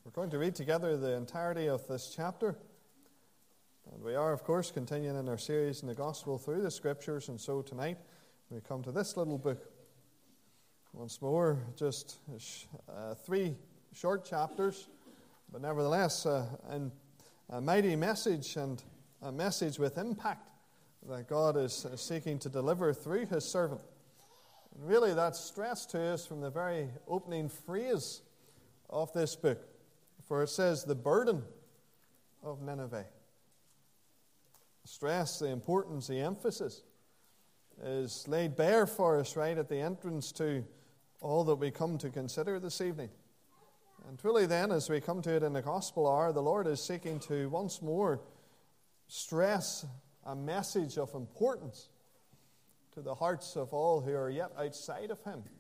We're going to read together the entirety of this chapter. And we are, of course, continuing in our series in the Gospel through the Scriptures. And so tonight we come to this little book. Once more, just 3 short chapters, but nevertheless a mighty message and a message with impact that God is seeking to deliver through His servant. And really that's stressed to us from the very opening phrase of this book. For it says, the burden of Nineveh. Stress, the importance, the emphasis is laid bare for us right at the entrance to all that we come to consider this evening. And truly then, as we come to it in the Gospel hour, the Lord is seeking to once more stress a message of importance to the hearts of all who are yet outside of Him.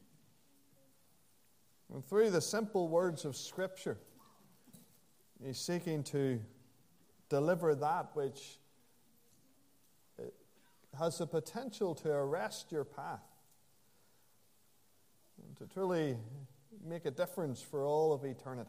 And through the simple words of Scripture, He's seeking to deliver that which has the potential to arrest your path and to truly make a difference for all of eternity.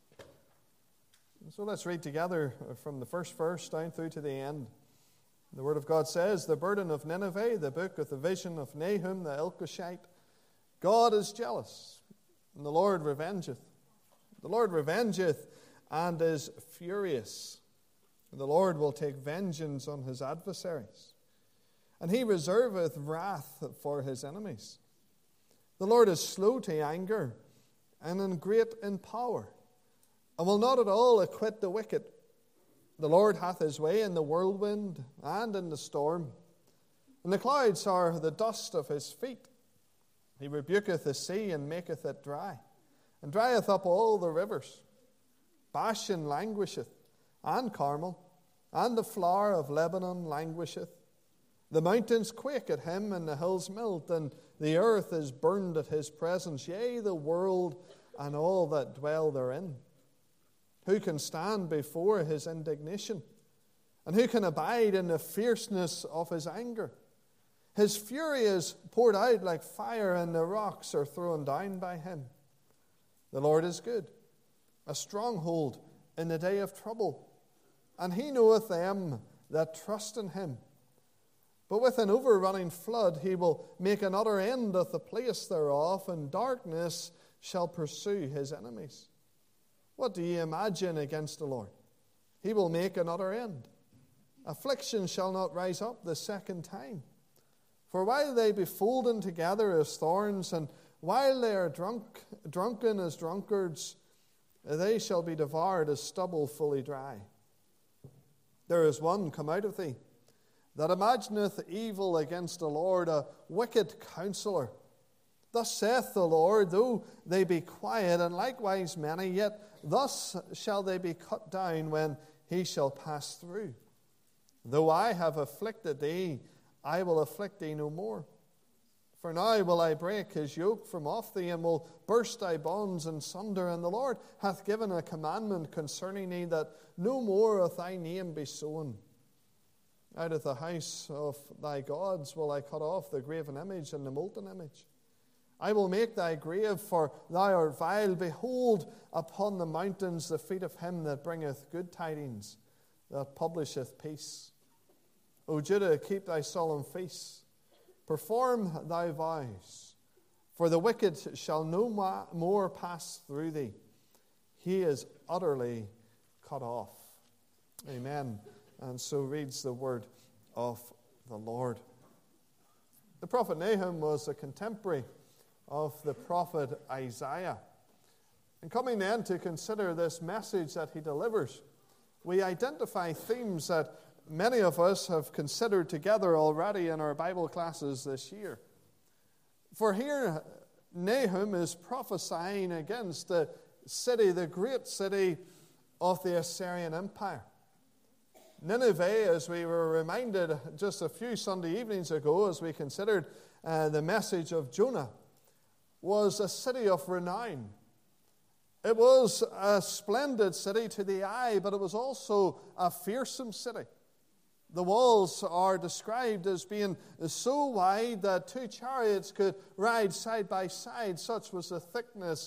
And so let's read together from the first verse down through to the end. The Word of God says, the burden of Nineveh, the book of the vision of Nahum the Elkoshite. God is jealous, and the Lord revengeth. The Lord revengeth and is furious. The Lord will take vengeance on His adversaries, and He reserveth wrath for His enemies. The Lord is slow to anger, and great in power, and will not at all acquit the wicked. The Lord hath His way in the whirlwind and in the storm, and the clouds are the dust of His feet. He rebuketh the sea and maketh it dry, and drieth up all the rivers. Bashan languisheth, and Carmel, and the flower of Lebanon languisheth. The mountains quake at Him, and the hills melt, and the earth is burned at His presence, yea, the world and all that dwell therein. Who can stand before His indignation? And who can abide in the fierceness of His anger? His fury is poured out like fire, and the rocks are thrown down by Him. The Lord is good, a stronghold in the day of trouble, and He knoweth them that trust in Him. But with an overrunning flood He will make an utter end of the place thereof, and darkness shall pursue His enemies. What do ye imagine against the Lord? He will make an utter end. Affliction shall not rise up the second time. For while they be folden together as thorns, and while they are drunken as drunkards, they shall be devoured as stubble fully dry. There is one come out of thee, that imagineth evil against the Lord, a wicked counselor. Thus saith the Lord, though they be quiet, and likewise many, yet thus shall they be cut down when He shall pass through. Though I have afflicted thee, I will afflict thee no more. For now will I break His yoke from off thee, and will burst thy bonds in sunder. And the Lord hath given a commandment concerning thee, that no more of thy name be sown. Out of the house of thy gods will I cut off the graven image and the molten image. I will make thy grave, for thou art vile. Behold, upon the mountains the feet of him that bringeth good tidings, that publisheth peace. O Judah, keep thy solemn feasts. Perform thy vows, for the wicked shall no more pass through thee. He is utterly cut off. Amen. And so reads the word of the Lord. The prophet Nahum was a contemporary of the prophet Isaiah. And coming then to consider this message that he delivers, we identify themes that many of us have considered together already in our Bible classes this year. For here, Nahum is prophesying against the city, the great city of the Assyrian Empire. Nineveh, as we were reminded just a few Sunday evenings ago as we considered the message of Jonah, was a city of renown. It was a splendid city to the eye, but it was also a fearsome city. The walls are described as being so wide that 2 chariots could ride side by side. Such was the thickness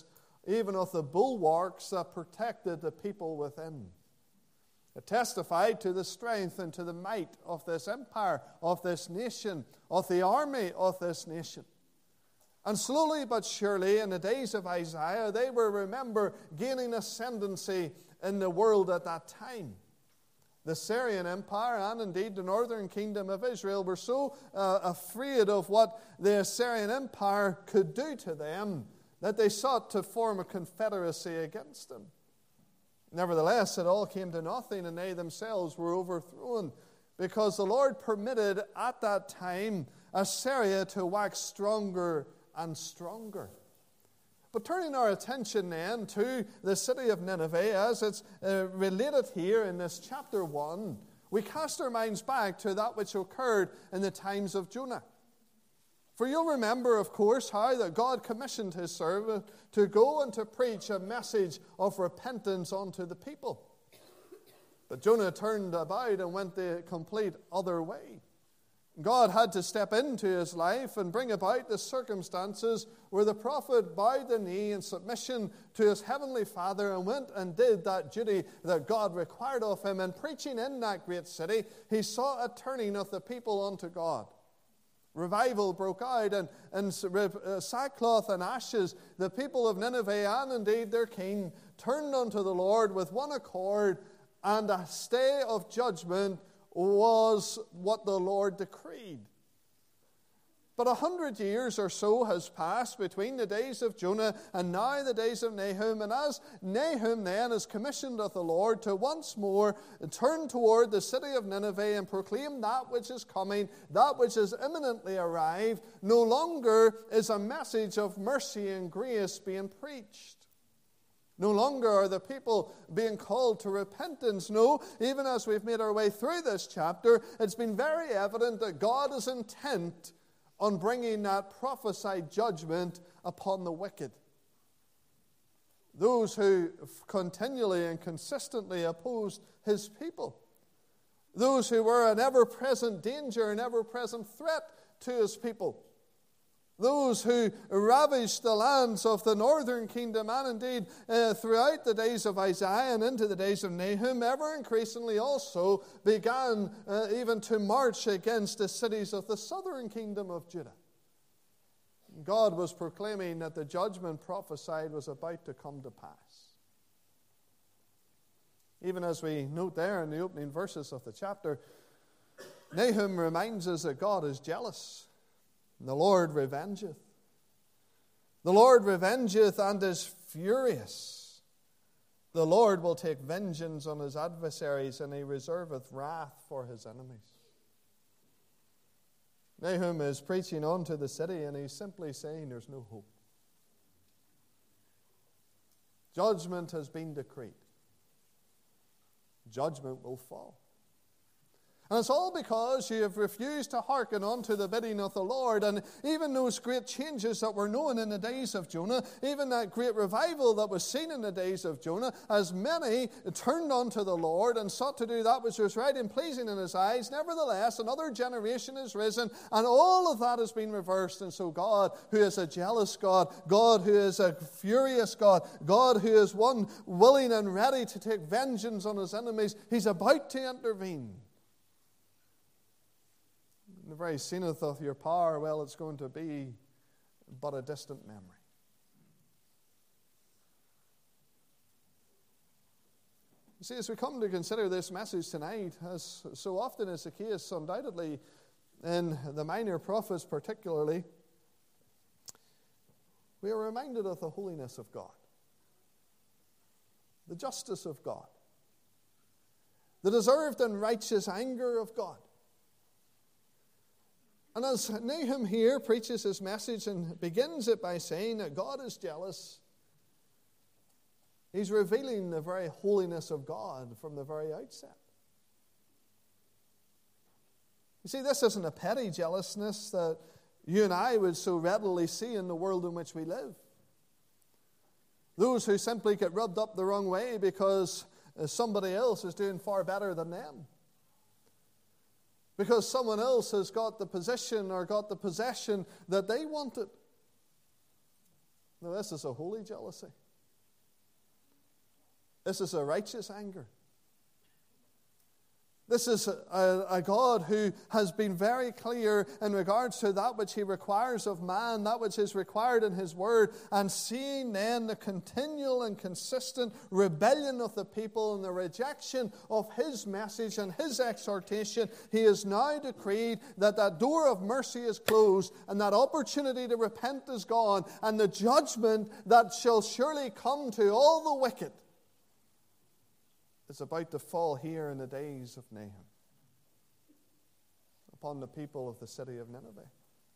even of the bulwarks that protected the people within. It testified to the strength and to the might of this empire, of this nation, of the army of this nation. And slowly but surely, in the days of Isaiah, they were, remember, gaining ascendancy in the world at that time. The Syrian Empire and indeed the northern kingdom of Israel were so afraid of what the Assyrian Empire could do to them that they sought to form a confederacy against them. Nevertheless, it all came to nothing, and they themselves were overthrown because the Lord permitted at that time Assyria to wax stronger and stronger. But turning our attention then to the city of Nineveh, as it's related here in this chapter 1, we cast our minds back to that which occurred in the times of Jonah. For you'll remember, of course, how that God commissioned his servant to go and to preach a message of repentance unto the people. But Jonah turned about and went the complete other way. God had to step into his life and bring about the circumstances where the prophet bowed the knee in submission to his heavenly Father and went and did that duty that God required of him. And preaching in that great city, he saw a turning of the people unto God. Revival broke out, and in sackcloth and ashes, the people of Nineveh and indeed their king turned unto the Lord with one accord, and a stay of judgment was what the Lord decreed. But 100 years or so has passed between the days of Jonah and now the days of Nahum. And as Nahum then is commissioned of the Lord to once more turn toward the city of Nineveh and proclaim that which is coming, that which is imminently arrived, no longer is a message of mercy and grace being preached. No longer are the people being called to repentance. No, even as we've made our way through this chapter, it's been very evident that God is intent on bringing that prophesied judgment upon the wicked. Those who continually and consistently opposed his people. Those who were an ever-present danger, an ever-present threat to his people. Those who ravaged the lands of the northern kingdom, and indeed throughout the days of Isaiah and into the days of Nahum, ever increasingly also began even to march against the cities of the southern kingdom of Judah. God was proclaiming that the judgment prophesied was about to come to pass. Even as we note there in the opening verses of the chapter, Nahum reminds us that God is jealous. The Lord revengeth. The Lord revengeth and is furious. The Lord will take vengeance on his adversaries, and he reserveth wrath for his enemies. Nahum is preaching on to the city, and he's simply saying there's no hope. Judgment has been decreed. Judgment will fall. And it's all because you have refused to hearken unto the bidding of the Lord. And even those great changes that were known in the days of Jonah, even that great revival that was seen in the days of Jonah, as many turned unto the Lord and sought to do that which was right and pleasing in his eyes, nevertheless, another generation is risen, and all of that has been reversed. And so God, who is a jealous God, God who is a furious God, God who is one willing and ready to take vengeance on his enemies, he's about to intervene. The very zenith of your power, well, it's going to be but a distant memory. You see, as we come to consider this message tonight, as so often is the case, undoubtedly, in the minor prophets particularly, we are reminded of the holiness of God, the justice of God, the deserved and righteous anger of God. And as Nahum here preaches his message and begins it by saying that God is jealous, he's revealing the very holiness of God from the very outset. You see, this isn't a petty jealousness that you and I would so readily see in the world in which we live. Those who simply get rubbed up the wrong way because somebody else is doing far better than them. Because someone else has got the position or got the possession that they wanted. Now, this is a holy jealousy. This is a righteous anger. This is a God who has been very clear in regards to that which He requires of man, that which is required in His Word, and seeing then the continual and consistent rebellion of the people and the rejection of His message and His exhortation, He has now decreed that that door of mercy is closed and that opportunity to repent is gone, and the judgment that shall surely come to all the wicked is about to fall here in the days of Nahum upon the people of the city of Nineveh.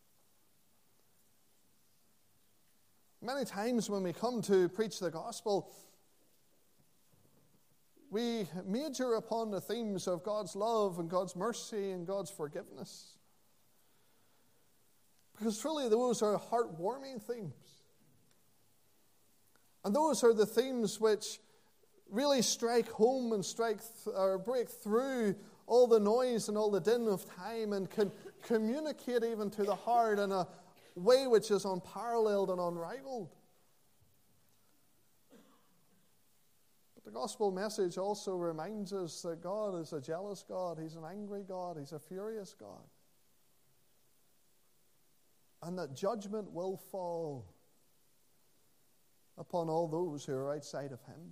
Many times when we come to preach the gospel, we major upon the themes of God's love and God's mercy and God's forgiveness. Because truly those are heartwarming themes. And those are the themes which really strike home and or break through all the noise and all the din of time and can communicate even to the heart in a way which is unparalleled and unrivaled. But the gospel message also reminds us that God is a jealous God. He's an angry God. He's a furious God. And that judgment will fall upon all those who are outside of Him.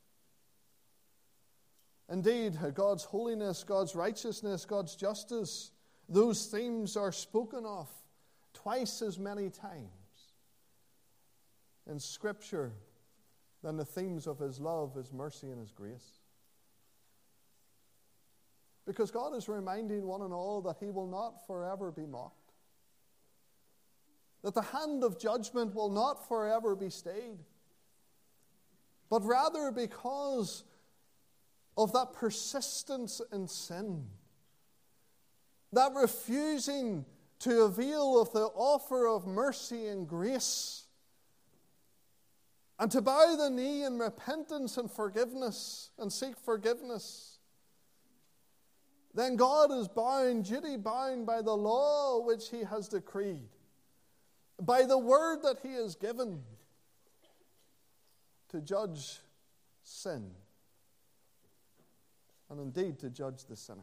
Indeed, God's holiness, God's righteousness, God's justice, those themes are spoken of twice as many times in Scripture than the themes of His love, His mercy, and His grace. Because God is reminding one and all that He will not forever be mocked, that the hand of judgment will not forever be stayed, but rather because of that persistence in sin, that refusing to avail of the offer of mercy and grace, and to bow the knee in repentance and forgiveness and seek forgiveness, then God is bound, duty bound by the law which He has decreed, by the word that He has given, to judge sin. And indeed to judge the sinner.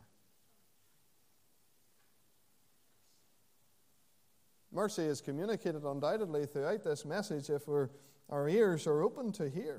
Mercy is communicated undoubtedly throughout this message if our ears are open to hear.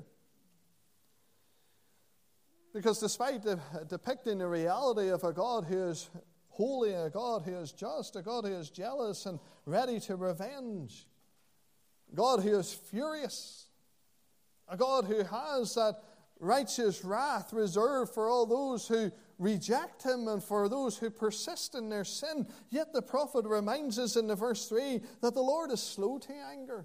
Because despite depicting the reality of a God who is holy, a God who is just, a God who is jealous and ready to revenge, a God who is furious, a God who has that righteous wrath reserved for all those who reject Him and for those who persist in their sin. Yet the prophet reminds us in the verse 3 that the Lord is slow to anger.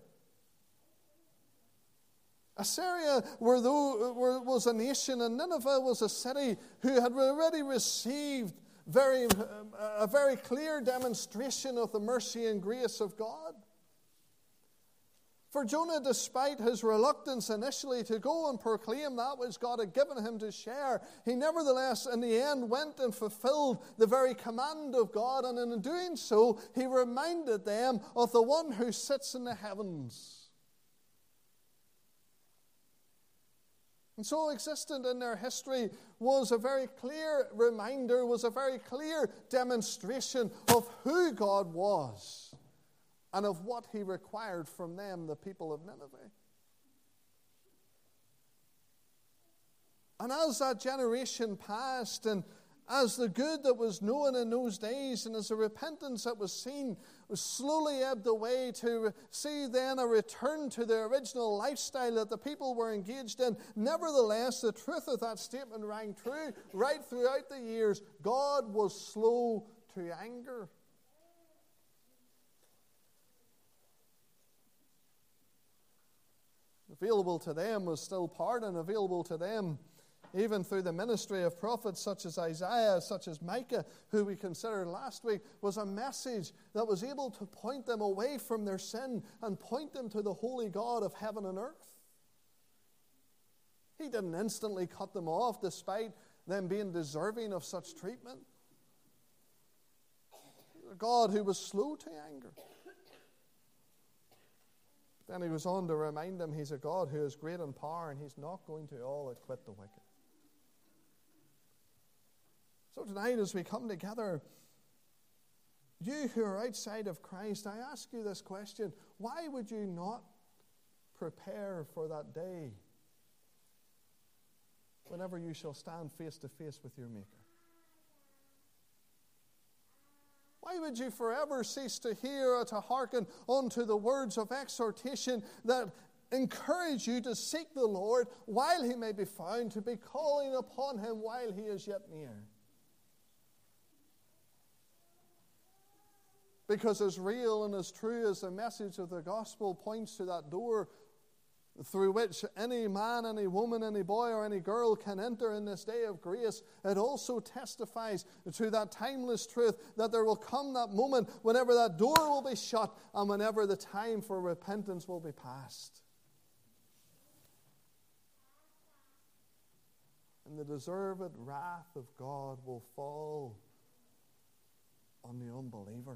Assyria was a nation, and Nineveh was a city who had already received a very clear demonstration of the mercy and grace of God. For Jonah, despite his reluctance initially to go and proclaim that which God had given him to share, he nevertheless in the end went and fulfilled the very command of God, and in doing so, he reminded them of the one who sits in the heavens. And so existent in their history was a very clear reminder, was a very clear demonstration of who God was and of what He required from them, the people of Nineveh. And as that generation passed, and as the good that was known in those days, and as the repentance that was seen was slowly ebbed away, to see then a return to the original lifestyle that the people were engaged in, nevertheless, the truth of that statement rang true right throughout the years. God was slow to anger. Available to them was still pardon, available to them even through the ministry of prophets such as Isaiah, such as Micah, who we considered last week, was a message that was able to point them away from their sin and point them to the holy God of heaven and earth. He didn't instantly cut them off despite them being deserving of such treatment. A God who was slow to anger, Then he goes on to remind them he's a God who is great in power, and he's not going to all acquit the wicked. So tonight, as we come together, you who are outside of Christ, I ask you this question: why would you not prepare for that day whenever you shall stand face to face with your Maker? Why would you forever cease to hear or to hearken unto the words of exhortation that encourage you to seek the Lord while he may be found, to be calling upon him while he is yet near? Because as real and as true as the message of the gospel points to that door through which any man, any woman, any boy, or any girl can enter in this day of grace, it also testifies to that timeless truth that there will come that moment whenever that door will be shut and whenever the time for repentance will be past. And the deserved wrath of God will fall on the unbeliever.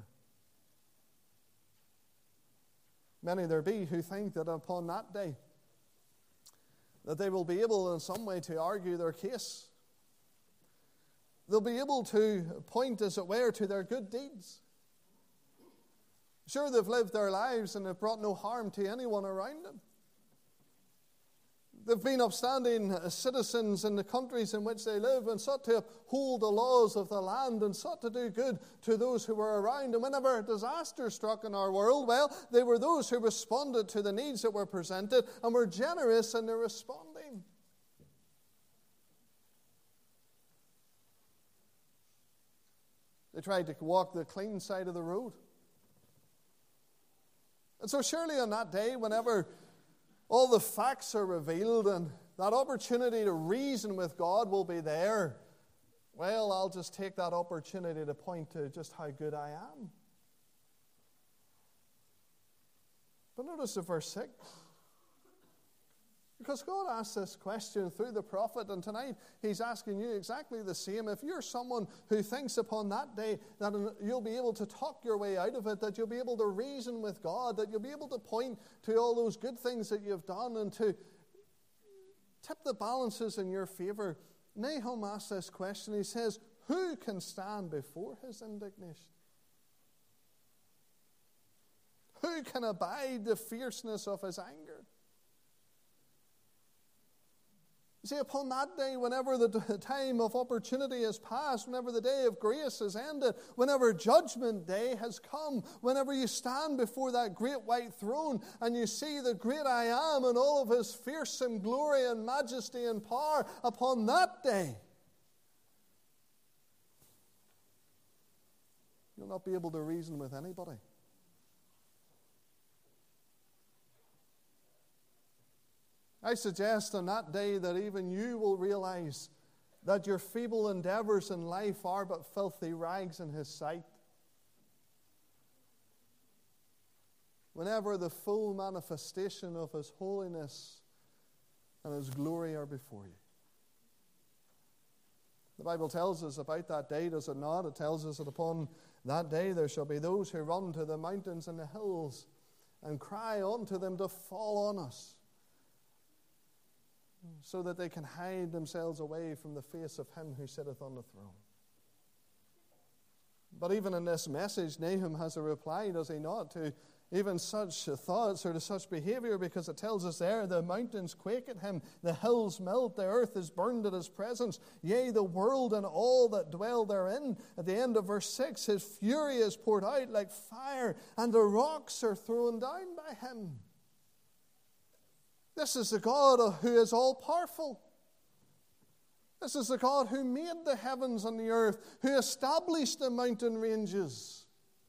Many there be who think that upon that day that they will be able in some way to argue their case. They'll be able to point, as it were, to their good deeds. Sure, they've lived their lives and have brought no harm to anyone around them. They've been upstanding citizens in the countries in which they live and sought to uphold the laws of the land and sought to do good to those who were around. And whenever disaster struck in our world, well, they were those who responded to the needs that were presented and were generous in their responding. They tried to walk the clean side of the road. And so surely on that day, whenever all the facts are revealed and that opportunity to reason with God will be there, well, I'll just take that opportunity to point to just how good I am. But notice the verse 6. Because God asked this question through the prophet, and tonight he's asking you exactly the same. If you're someone who thinks upon that day that you'll be able to talk your way out of it, that you'll be able to reason with God, that you'll be able to point to all those good things that you've done and to tip the balances in your favor, Nahum asks this question. He says, who can stand before his indignation? Who can abide the fierceness of his anger? See, upon that day, whenever the time of opportunity has passed, whenever the day of grace has ended, whenever judgment day has come, whenever you stand before that great white throne and you see the great I am and all of his fearsome glory and majesty and power, upon that day, you'll not be able to reason with anybody. I suggest on that day that even you will realize that your feeble endeavors in life are but filthy rags in his sight. Whenever the full manifestation of his holiness and his glory are before you. The Bible tells us about that day, does it not? It tells us that upon that day there shall be those who run to the mountains and the hills and cry unto them to fall on us, so that they can hide themselves away from the face of him who sitteth on the throne. But even in this message, Nahum has a reply, does he not, to even such thoughts or to such behavior, because it tells us there, the mountains quake at him, the hills melt, the earth is burned at his presence, yea, the world and all that dwell therein. At the end of verse 6, his fury is poured out like fire, and the rocks are thrown down by him. This is the God who is all-powerful. This is the God who made the heavens and the earth, who established the mountain ranges.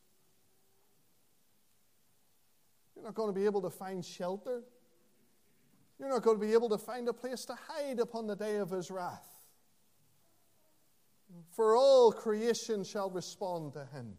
You're not going to be able to find shelter. You're not going to be able to find a place to hide upon the day of his wrath. For all creation shall respond to him.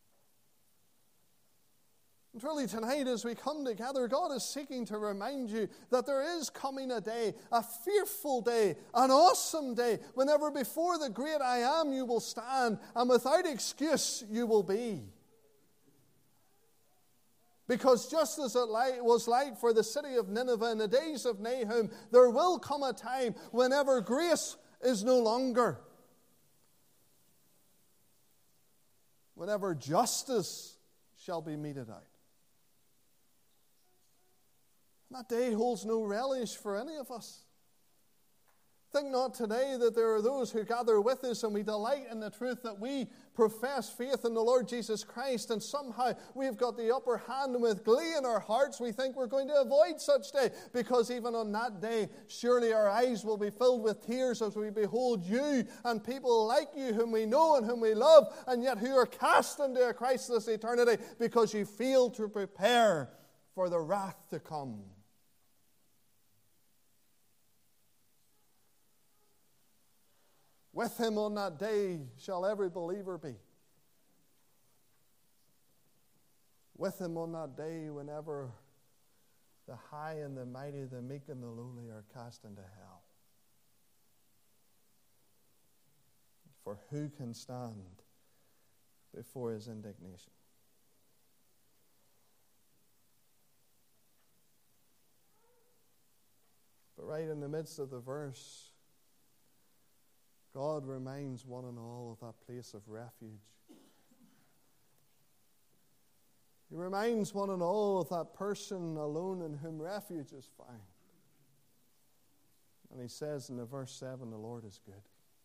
And truly tonight as we come together, God is seeking to remind you that there is coming a day, a fearful day, an awesome day, whenever before the great I am you will stand, and without excuse you will be. Because just as it was like for the city of Nineveh in the days of Nahum, there will come a time whenever grace is no longer. Whenever justice shall be meted out. That day holds no relish for any of us. Think not today that there are those who gather with us and we delight in the truth that we profess faith in the Lord Jesus Christ, and somehow we've got the upper hand, and with glee in our hearts we think we're going to avoid such day, because even on that day surely our eyes will be filled with tears as we behold you and people like you whom we know and whom we love, and yet who are cast into a Christless eternity because you failed to prepare for the wrath to come. With him on that day shall every believer be. With him on that day whenever the high and the mighty, the meek and the lowly are cast into hell. For who can stand before his indignation? But right in the midst of the verse, God reminds one and all of that place of refuge. He reminds one and all of that person alone in whom refuge is found. And he says in the verse 7, the Lord is good.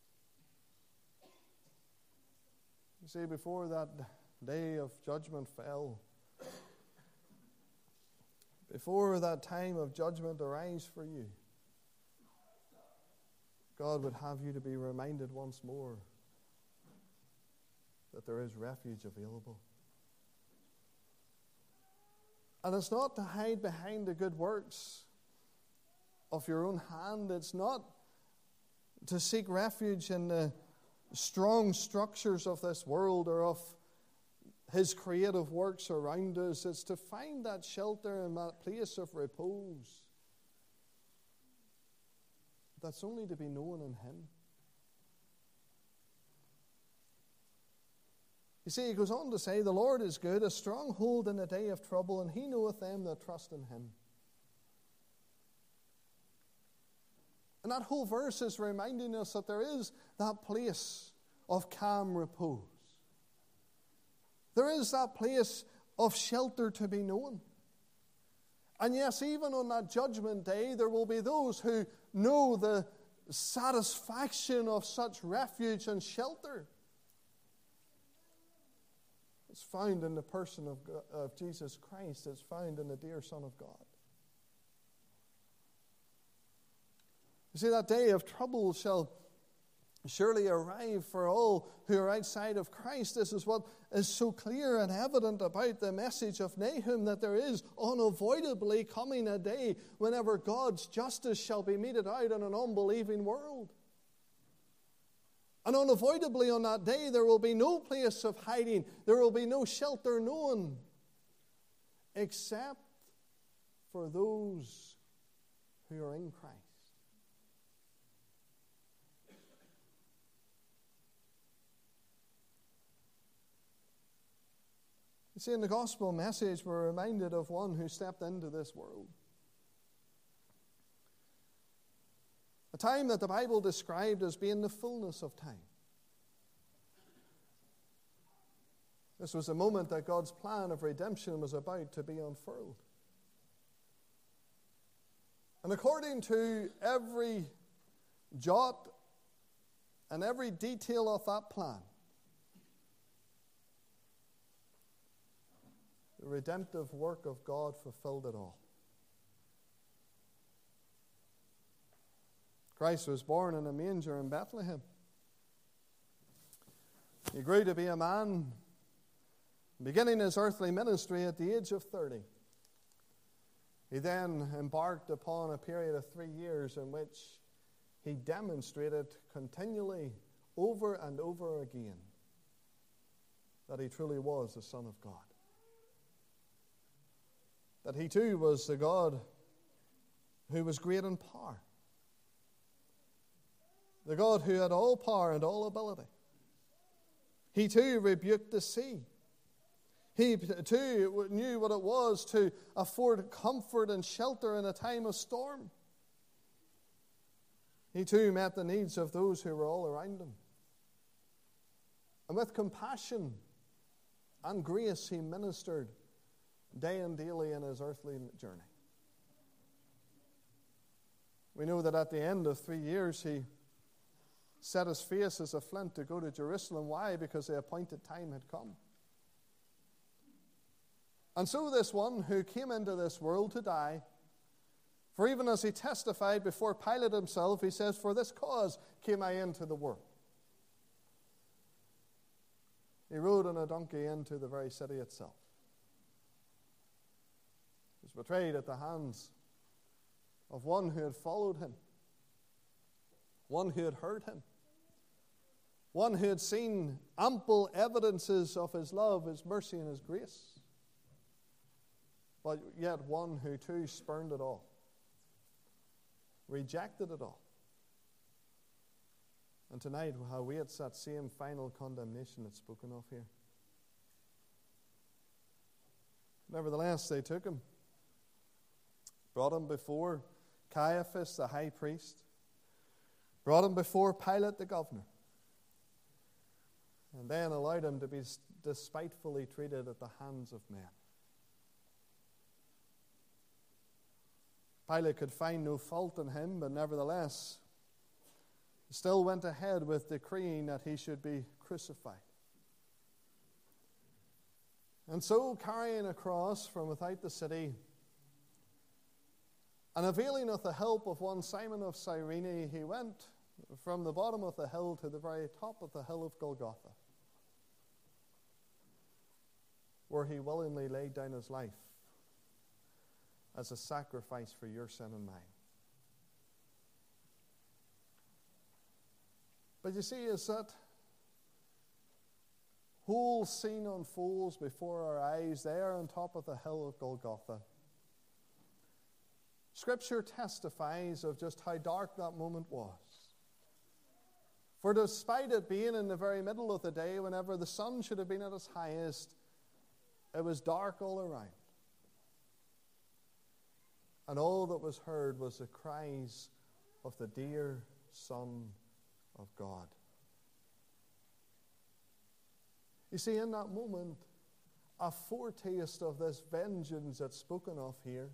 You see, before that day of judgment fell, before that time of judgment arrives for you, God would have you to be reminded once more that there is refuge available. And it's not to hide behind the good works of your own hand. It's not to seek refuge in the strong structures of this world or of his creative works around us. It's to find that shelter and that place of repose that's only to be known in him. You see, he goes on to say, the Lord is good, a stronghold in the day of trouble, and he knoweth them that trust in him. And that whole verse is reminding us that there is that place of calm repose. There is that place of shelter to be known. And yes, even on that judgment day, there will be those who know the satisfaction of such refuge and shelter. It's found in the person of Jesus Christ. It's found in the dear Son of God. You see, that day of trouble shall surely arrive for all who are outside of Christ. This is what is so clear and evident about the message of Nahum, that there is unavoidably coming a day whenever God's justice shall be meted out in an unbelieving world. And unavoidably on that day there will be no place of hiding, there will be no shelter known, except for those who are in Christ. You see, in the gospel message, we're reminded of one who stepped into this world. A time that the Bible described as being the fullness of time. This was a moment that God's plan of redemption was about to be unfurled. And according to every jot and every detail of that plan, the redemptive work of God fulfilled it all. Christ was born in a manger in Bethlehem. He grew to be a man, beginning his earthly ministry at the age of 30. He then embarked upon a period of 3 years in which he demonstrated continually, over and over again, that he truly was the Son of God. That he too was the God who was great in power. The God who had all power and all ability. He too rebuked the sea. He too knew what it was to afford comfort and shelter in a time of storm. He too met the needs of those who were all around him. And with compassion and grace, he ministered day and daily in his earthly journey. We know that at the end of 3 years, he set his face as a flint to go to Jerusalem. Why? Because the appointed time had come. And so this one who came into this world to die, for even as he testified before Pilate himself, he says, "For this cause came I into the world." He rode on a donkey into the very city itself. He was betrayed at the hands of one who had followed him, one who had heard him, one who had seen ample evidences of his love, his mercy, and his grace, but yet one who too spurned it all, rejected it all. And tonight, how awaits that same final condemnation that's spoken of here. Nevertheless, they took him, brought him before Caiaphas, the high priest, brought him before Pilate, the governor, and then allowed him to be despitefully treated at the hands of men. Pilate could find no fault in him, but nevertheless, he still went ahead with decreeing that he should be crucified. And so, carrying a cross from without the city, and availing of the help of one Simon of Cyrene, he went from the bottom of the hill to the very top of the hill of Golgotha, where he willingly laid down his life as a sacrifice for your sin and mine. But you see, as that whole scene unfolds before our eyes there on top of the hill of Golgotha, Scripture testifies of just how dark that moment was. For despite it being in the very middle of the day, whenever the sun should have been at its highest, it was dark all around. And all that was heard was the cries of the dear Son of God. You see, in that moment, a foretaste of this vengeance that's spoken of here,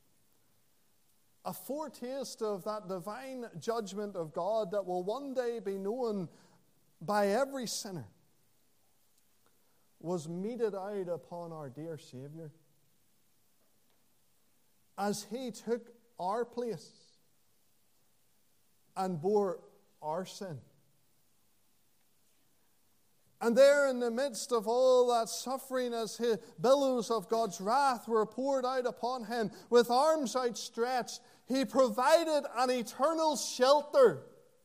a foretaste of that divine judgment of God that will one day be known by every sinner, was meted out upon our dear Savior as he took our place and bore our sin. And there in the midst of all that suffering, as his billows of God's wrath were poured out upon him, with arms outstretched, he provided an eternal shelter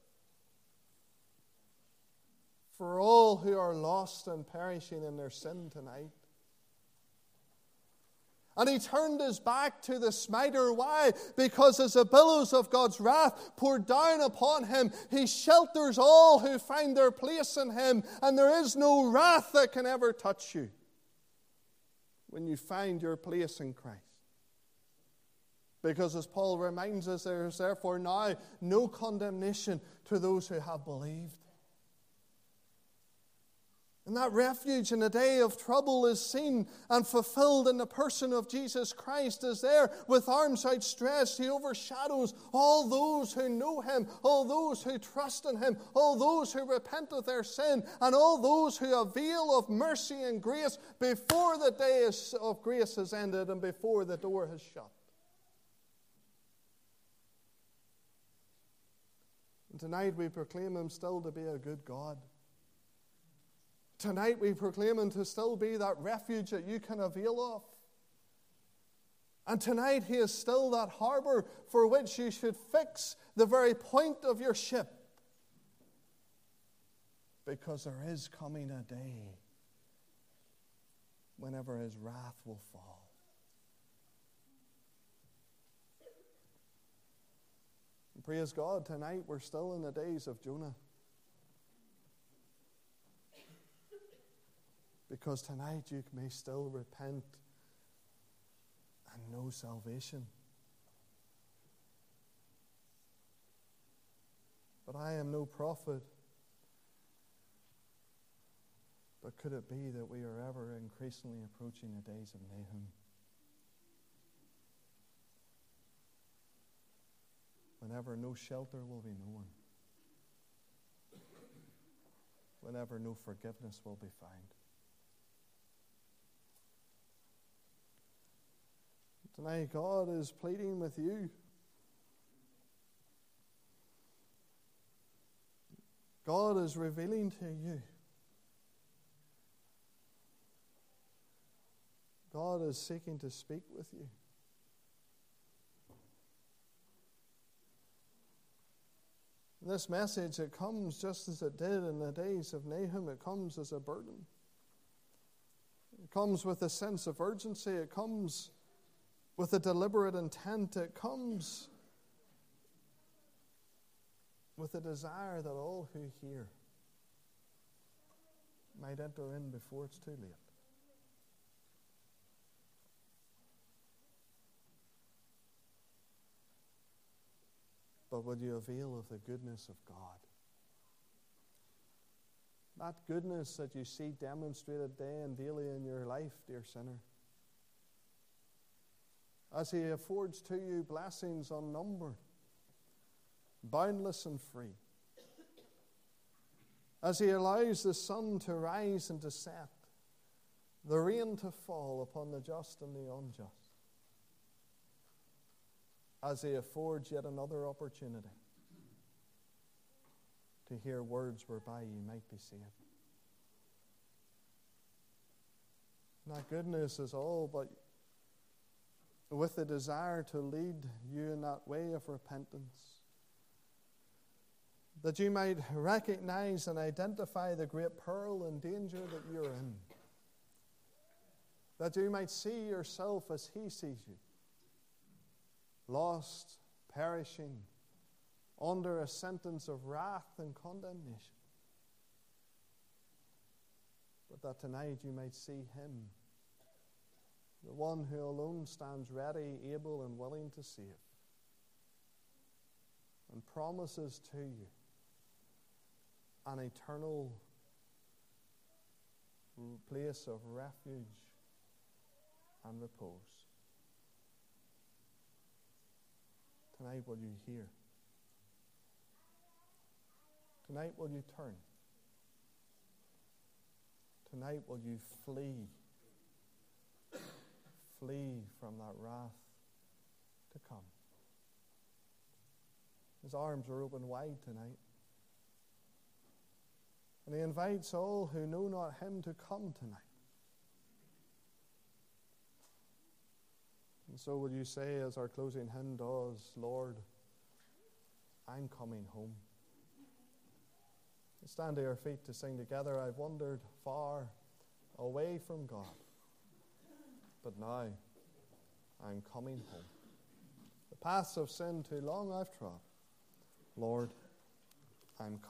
for all who are lost and perishing in their sin tonight. And he turned his back to the smiter. Why? Because as the billows of God's wrath pour down upon him, he shelters all who find their place in him. And there is no wrath that can ever touch you when you find your place in Christ. Because as Paul reminds us, there is therefore now no condemnation to those who have believed. And that refuge in the day of trouble is seen and fulfilled in the person of Jesus Christ, as there with arms outstretched he overshadows all those who know him, all those who trust in him, all those who repent of their sin, and all those who avail of mercy and grace before the day of grace has ended and before the door has shut. And tonight we proclaim him still to be a good God. Tonight we proclaim him to still be that refuge that you can avail of. And tonight he is still that harbor for which you should fix the very point of your ship. Because there is coming a day whenever his wrath will fall. And praise God, tonight we're still in the days of Jonah. because tonight you may still repent and know salvation. But I am no prophet. But could it be that we are ever increasingly approaching the days of Nahum? Whenever no shelter will be known. Whenever no forgiveness will be found. Tonight, God is pleading with you. God is revealing to you. God is seeking to speak with you. This message, it comes just as it did in the days of Nahum. It comes as a burden. It comes with a sense of urgency. It comes with a deliberate intent. It comes with a desire that all who hear might enter in before it's too late. But would you avail of the goodness of God? That goodness that you see demonstrated day and daily in your life, dear sinner. As He affords to you blessings unnumbered, boundless and free. As He allows the sun to rise and to set, the rain to fall upon the just and the unjust. As He affords yet another opportunity to hear words whereby you might be saved. That goodness is all but with the desire to lead you in that way of repentance, that you might recognize and identify the great peril and danger that you're in, that you might see yourself as He sees you, lost, perishing, under a sentence of wrath and condemnation. But that tonight you might see Him, the one who alone stands ready, able, and willing to save, and promises to you an eternal place of refuge and repose. Tonight will you hear? Tonight will you turn? Tonight will you flee? Flee from that wrath to come. His arms are open wide tonight. And He invites all who know not Him to come tonight. And so will you say, as our closing hymn does, Lord, I'm coming home. Let's stand to our feet to sing together. I've wandered far away from God, but now I'm coming home. The paths of sin too long I've trod. Lord, I'm coming.